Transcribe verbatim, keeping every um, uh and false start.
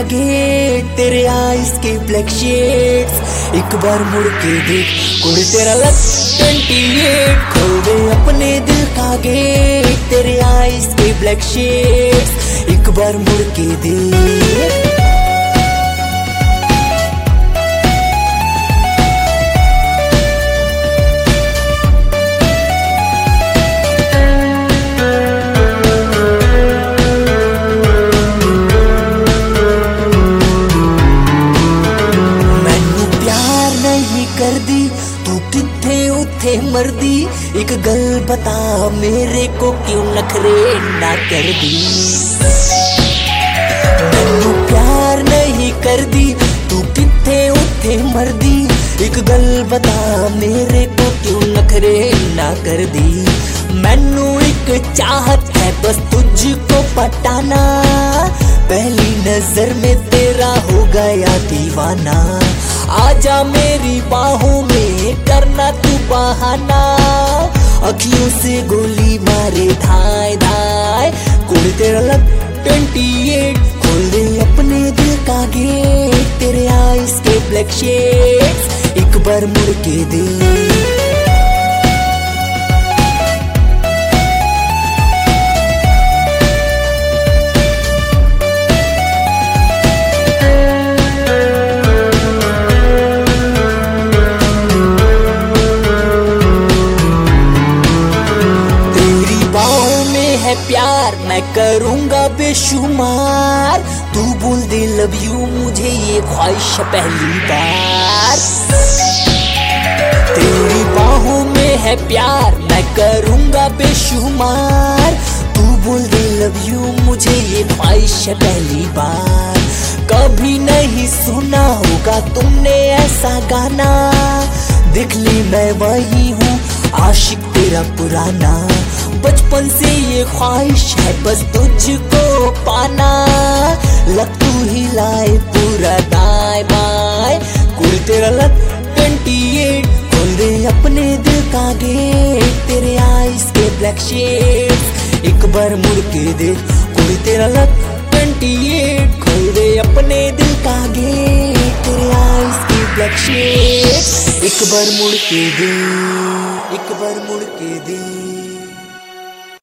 का गेट, तेरे आईज के ब्लैक शेड्स, एक बार मुड़ के देख कुड़ तेरा लक ट्वेंटी एट। खोल दे अपने दिल का गेट, तेरे आईज के ब्लैक शेड्स, एक बार मुड़ के देख। कर दी तू किथे उथे मरदी, एक गल बता मेरे को क्यों नखरे ना कर दी। मैनू प्यार नहीं कर दी तू किथे उथे मरदी, एक गल बता मेरे को क्यों नखरे ना कर दी। मैनू एक चाहत है बस तुझको पटाना, पहली नजर में तेरा हो गया दीवाना। आजा मेरी बाहों में करना तू बहाना, अखियों से गोली मारे धाए धाए। कुड़ तेरा लक ट्वेंटी एट, खोल दे अपने दिल का गेट, तेरे आईज के ब्लैक शेड्स, एक बार मुड़ के दे। प्यार मैं करूंगा बेशुमार, तू बोल दे लव यू मुझे ये ख्वाहिश पहली बार। तेरी बाहों में है प्यार मैं करूंगा बेशुमार, तू बोल दे लव यू मुझे ये ख्वाहिश पहली बार। कभी नहीं सुना होगा तुमने ऐसा गाना, देख ली मैं वही हूँ आशिक तेरा पुराना। बचपन से ये ख्वाहिश है बस तुझको पाना, लक तू ही लाए पूरा दाएं बाएं। कुड़ तेरा लक ट्वेंटी एट, खोल दे अपने दिल का गेट, तेरे आईज के ब्लैक शेड्स, एक बार मुड़ के दे। कुड़ तेरा लक ट्वेंटी एट, खोल दे अपने दिल का गेट, तेरे आईज के ब्लैक शेड्स, एक बार मुड़ के दे, एक बार मुड़ के दे।